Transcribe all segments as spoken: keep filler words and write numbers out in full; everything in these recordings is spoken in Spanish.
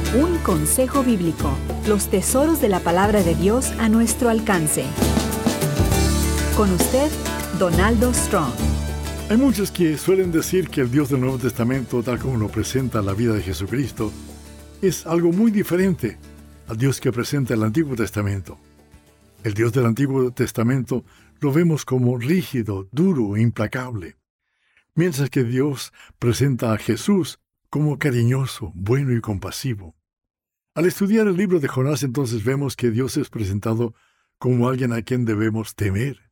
Un consejo bíblico. Los tesoros de la palabra de Dios a nuestro alcance. Con usted, Donaldo Strong. Hay muchos que suelen decir que el Dios del Nuevo Testamento, tal como lo presenta la vida de Jesucristo, es algo muy diferente al Dios que presenta el Antiguo Testamento. El Dios del Antiguo Testamento lo vemos como rígido, duro e implacable, mientras que Dios presenta a Jesús como cariñoso, bueno y compasivo. Al estudiar el libro de Jonás, entonces vemos que Dios es presentado como alguien a quien debemos temer,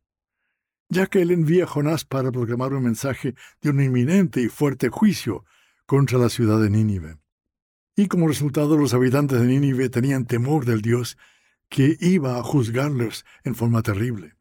ya que Él envía a Jonás para proclamar un mensaje de un inminente y fuerte juicio contra la ciudad de Nínive. Y como resultado, los habitantes de Nínive tenían temor del Dios que iba a juzgarlos en forma terrible.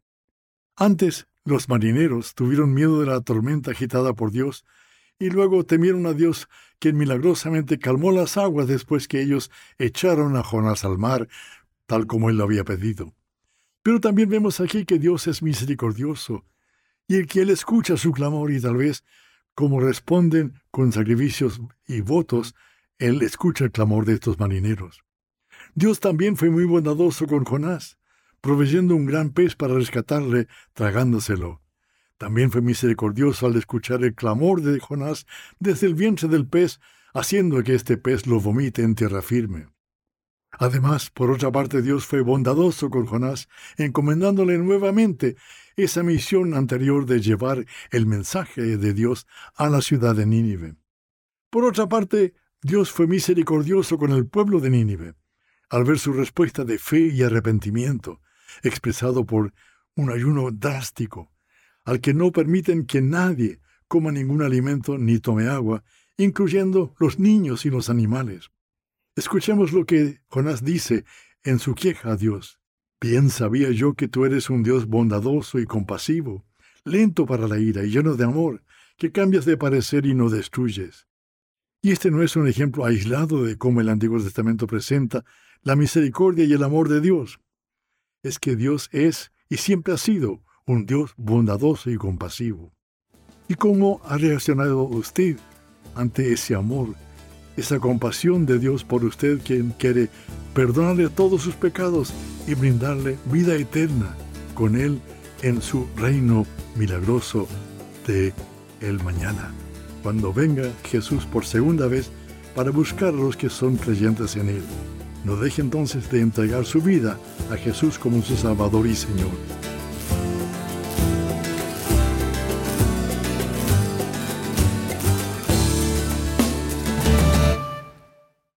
Antes, los marineros tuvieron miedo de la tormenta agitada por Dios y luego temieron a Dios, quien milagrosamente calmó las aguas después que ellos echaron a Jonás al mar, tal como Él lo había pedido. Pero también vemos aquí que Dios es misericordioso y el que Él escucha su clamor y tal vez, como responden con sacrificios y votos, Él escucha el clamor de estos marineros. Dios también fue muy bondadoso con Jonás, proveyendo un gran pez para rescatarle, tragándoselo. También fue misericordioso al escuchar el clamor de Jonás desde el vientre del pez, haciendo que este pez lo vomite en tierra firme. Además, por otra parte, Dios fue bondadoso con Jonás, encomendándole nuevamente esa misión anterior de llevar el mensaje de Dios a la ciudad de Nínive. Por otra parte, Dios fue misericordioso con el pueblo de Nínive, al ver su respuesta de fe y arrepentimiento, expresado por un ayuno drástico, al que no permiten que nadie coma ningún alimento ni tome agua, incluyendo los niños y los animales. Escuchemos lo que Jonás dice en su queja a Dios. Bien sabía yo que tú eres un Dios bondadoso y compasivo, lento para la ira y lleno de amor, que cambias de parecer y no destruyes. Y este no es un ejemplo aislado de cómo el Antiguo Testamento presenta la misericordia y el amor de Dios. Es que Dios es y siempre ha sido un Dios bondadoso y compasivo. ¿Y cómo ha reaccionado usted ante ese amor, esa compasión de Dios por usted, quien quiere perdonarle todos sus pecados y brindarle vida eterna con Él en su reino milagroso de el mañana, cuando venga Jesús por segunda vez para buscar a los que son creyentes en Él? No deje entonces de entregar su vida a Jesús como su Salvador y Señor.